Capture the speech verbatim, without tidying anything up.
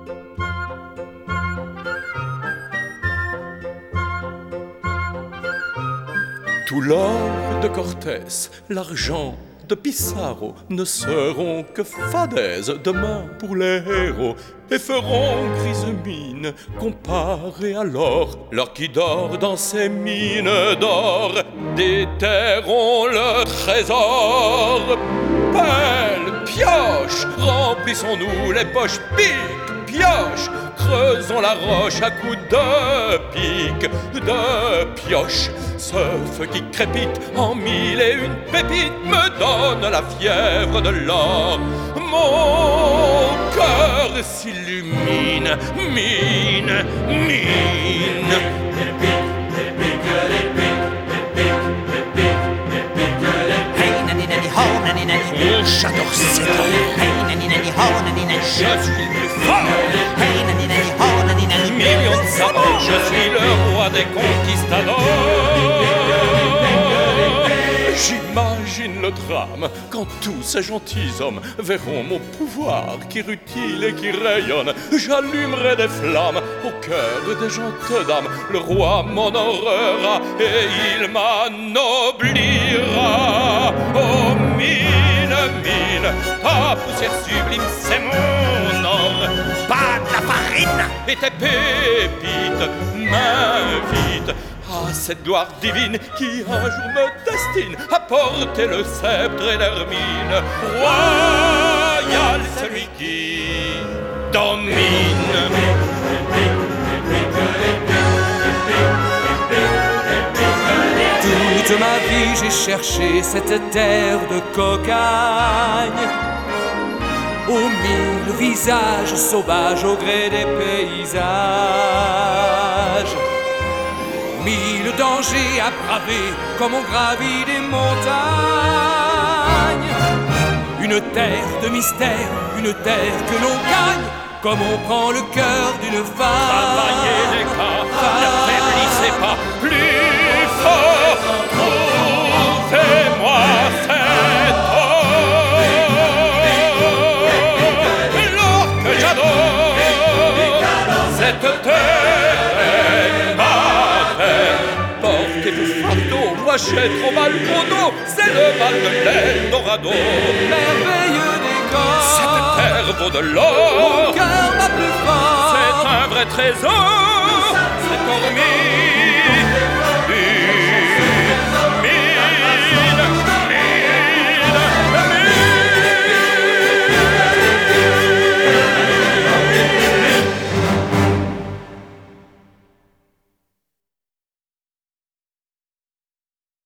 Tout l'or de Cortés, l'argent de Pissarro ne seront que fadaises demain pour les héros et feront grise mine comparé à l'or. L'or qui dort dans ces mines d'or déterrons le trésor. Pelle, pioche, remplissons-nous les poches, pique, pioche, creusons la roche à coups de pique, de pioche. Ce feu qui crépite en mille et une pépites me donne la fièvre de l'or. Mon cœur s'illumine, mine, mine. Oh, j'adore cette heure. Je suis le plus fort. Millions de savants, je suis le roi des conquistadors. J'imagine le drame quand tous ces gentilshommes verront mon pouvoir qui rutile et qui rayonne. J'allumerai des flammes au cœur des gentes dames. Le roi m'honorera et il m'anoblira. Oh mine, mine, ta poussière sublime, c'est mon or. Pas de la farine et tes pépites m'invitent à cette gloire divine qui un jour me destine à porter le sceptre et l'hermine. Royal, celui qui domine. Toute ma vie j'ai cherché cette terre de cocagne, aux mille visages sauvages au gré des paysages. Mille dangers à braver comme on gravit des montagnes. Une terre de mystère, une terre que l'on gagne comme on prend le cœur d'une femme. Travaillez les cas, n'affaiblissez pas plus fort. Trouvez-moi cet or, l'or que j'adore. Cette terre est ma terre. Portez vos fardeaux, moi j'ai trop mal au dos. C'est le mal de l'Eldorado. Merveilleux décor, cette terre vaut de l'or. mon cœur bat plus fort. C'est un vrai trésor. C'est pour